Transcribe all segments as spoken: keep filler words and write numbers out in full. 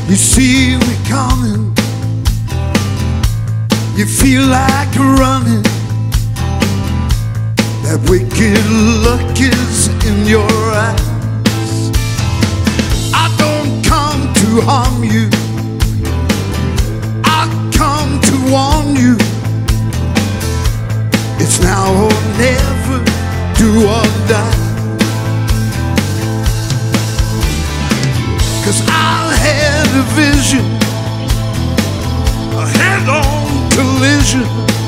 You see me coming, you feel like running. That wicked look is in your eyes. I don't come to harm you, I come to warn you. It's now or never, do or die. 'Cause I had a vision, a head-on collision,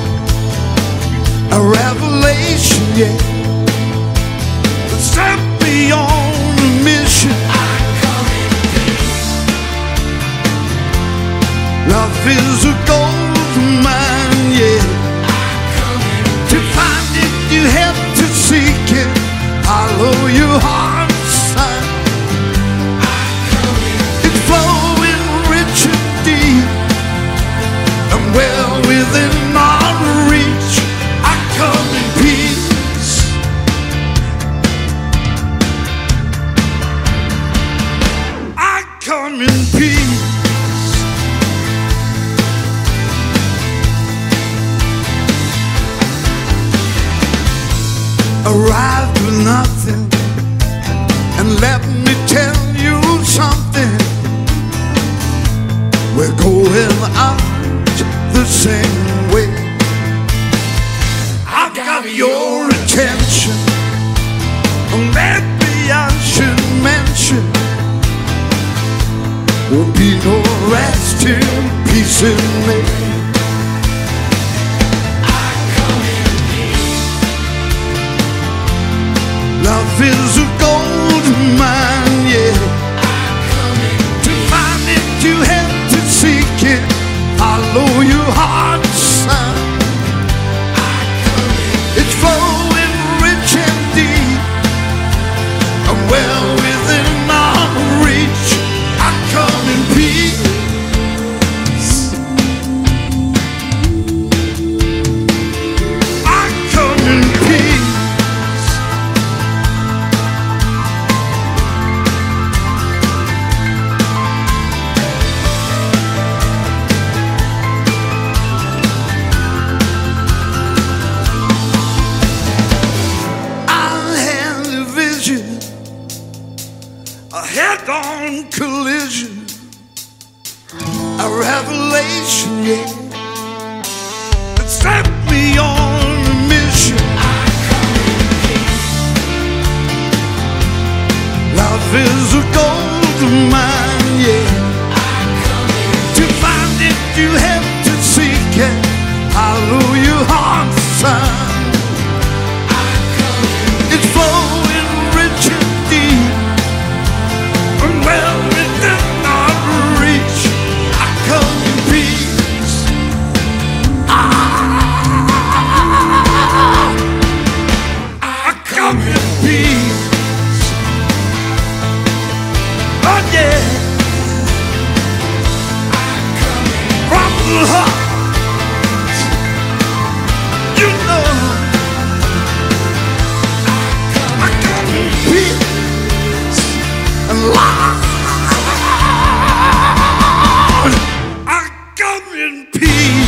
a revelation, yeah, that set me on a mission. I come in peace. Love is a gold mine, yeah. I come in to find it, you have to seek it. Follow your heart's sign. I come in. It's flowing rich and deep, and well within our reach. I come in peace. I come in peace. Arrived with nothing, and let me tell you something. We're going out the same way. I got your attention, maybe I should mention, won't be no rest in peace in me. I come in peace. Love is a gold mine, yeah. I come in to find it, you have to seek it. Follow your heart's sign. I come in. It's flowing rich and deep, and well within our reach. I come in peace. I come in peace. A head-on collision, a revelation, yeah, that set me on a mission. I come in peace. Love is a gold mine, yeah. I come in. To find it, you have to seek it. Follow your heart's sign. I come in. It's flowing rich and deep, and well within our reach. I come in peace. Ah, I come in peace. Oh yeah. I come in from the heart. You know. I come in peace and love. I come in peace.